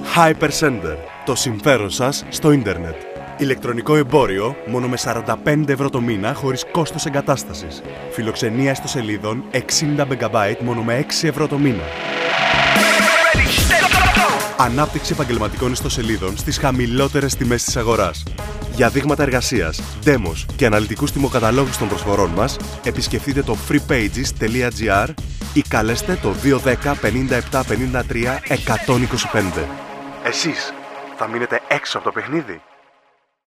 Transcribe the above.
Hypersender. Το συμφέρον σας στο ίντερνετ. Ηλεκτρονικό εμπόριο μόνο με 45 ευρώ το μήνα χωρίς κόστος εγκατάστασης. Φιλοξενία ιστοσελίδων 60 MB μόνο με 6 ευρώ το μήνα. Ανάπτυξη επαγγελματικών ιστοσελίδων στις χαμηλότερες τιμές της αγοράς. Για δείγματα εργασίας, demos και αναλυτικούς τιμοκαταλόγους των προσφορών μας, επισκεφτείτε το freepages.gr ή καλέστε το 210 57 53 125. Εσείς θα μείνετε έξω από το παιχνίδι.